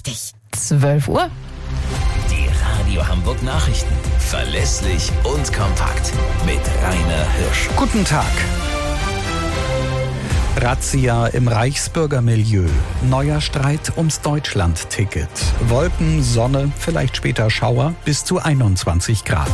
richtig. 12 Uhr. Die Radio Hamburg Nachrichten. Verlässlich und kompakt. Mit Rainer Hirsch. Guten Tag. Razzia im Reichsbürgermilieu. Neuer Streit ums Deutschland-Ticket. Wolken, Sonne, vielleicht später Schauer, bis zu 21 Grad.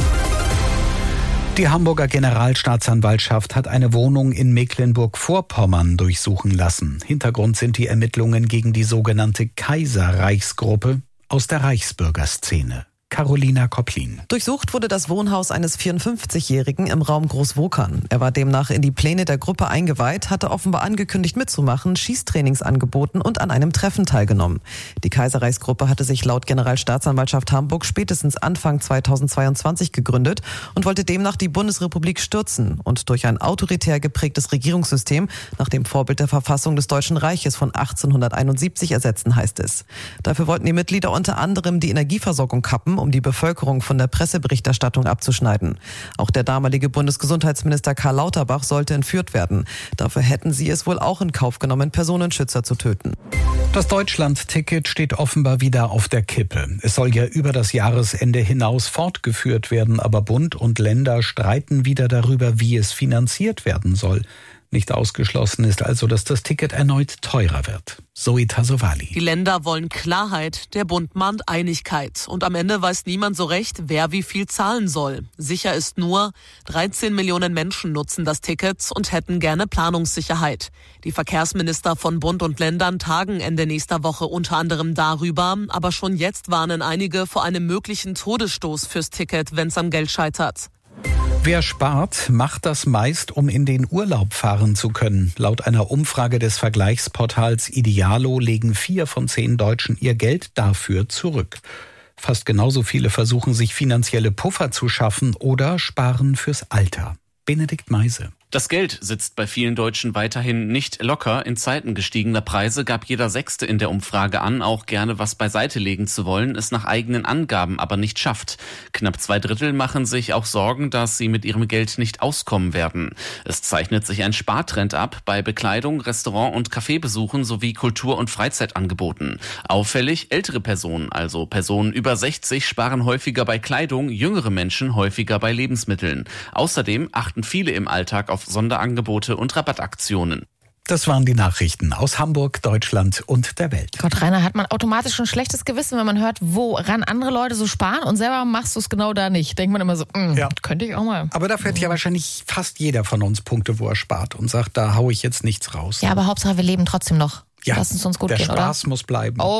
Die Hamburger Generalstaatsanwaltschaft hat eine Wohnung in Mecklenburg-Vorpommern durchsuchen lassen. Hintergrund sind die Ermittlungen gegen die sogenannte Kaiserreichsgruppe aus der Reichsbürgerszene. Carolina Kopplin. Durchsucht wurde das Wohnhaus eines 54-Jährigen im Raum Großwokern. Er war demnach in die Pläne der Gruppe eingeweiht, hatte offenbar angekündigt mitzumachen, Schießtrainings angeboten und an einem Treffen teilgenommen. Die Kaiserreichsgruppe hatte sich laut Generalstaatsanwaltschaft Hamburg spätestens Anfang 2022 gegründet und wollte demnach die Bundesrepublik stürzen und durch ein autoritär geprägtes Regierungssystem nach dem Vorbild der Verfassung des Deutschen Reiches von 1871 ersetzen, heißt es. Dafür wollten die Mitglieder unter anderem die Energieversorgung kappen, um die Bevölkerung von der Presseberichterstattung abzuschneiden. Auch der damalige Bundesgesundheitsminister Karl Lauterbach sollte entführt werden. Dafür hätten sie es wohl auch in Kauf genommen, Personenschützer zu töten. Das Deutschland-Ticket steht offenbar wieder auf der Kippe. Es soll ja über das Jahresende hinaus fortgeführt werden, aber Bund und Länder streiten wieder darüber, wie es finanziert werden soll. Nicht ausgeschlossen ist also, dass das Ticket erneut teurer wird. Zoe Tassovali. Die Länder wollen Klarheit, der Bund mahnt Einigkeit. Und am Ende weiß niemand so recht, wer wie viel zahlen soll. Sicher ist nur, 13 Millionen Menschen nutzen das Ticket und hätten gerne Planungssicherheit. Die Verkehrsminister von Bund und Ländern tagen Ende nächster Woche unter anderem darüber. Aber schon jetzt warnen einige vor einem möglichen Todesstoß fürs Ticket, wenn es am Geld scheitert. Wer spart, macht das meist, um in den Urlaub fahren zu können. Laut einer Umfrage des Vergleichsportals Idealo legen 4 von 10 Deutschen ihr Geld dafür zurück. Fast genauso viele versuchen, sich finanzielle Puffer zu schaffen oder sparen fürs Alter. Benedikt Meise. Das Geld sitzt bei vielen Deutschen weiterhin nicht locker. In Zeiten gestiegener Preise gab jeder Sechste in der Umfrage an, auch gerne was beiseite legen zu wollen, es nach eigenen Angaben aber nicht schafft. Knapp 2 Drittel machen sich auch Sorgen, dass sie mit ihrem Geld nicht auskommen werden. Es zeichnet sich ein Spartrend ab bei Bekleidung, Restaurant- und Kaffeebesuchen sowie Kultur- und Freizeitangeboten. Auffällig, ältere Personen, also Personen über 60, sparen häufiger bei Kleidung, jüngere Menschen häufiger bei Lebensmitteln. Außerdem achten viele im Alltag auf Sonderangebote und Rabattaktionen. Das waren die Nachrichten aus Hamburg, Deutschland und der Welt. Gott, Rainer, hat man automatisch ein schlechtes Gewissen, wenn man hört, woran andere Leute so sparen und selber machst du es genau da nicht. Denkt man immer so, könnte ich auch mal. Aber dafür hat ja wahrscheinlich fast jeder von uns Punkte, wo er spart und sagt, da haue ich jetzt nichts raus. Ja, aber Hauptsache wir leben trotzdem noch. Ja, Lass es uns gut der gehen, Spaß oder? muss bleiben.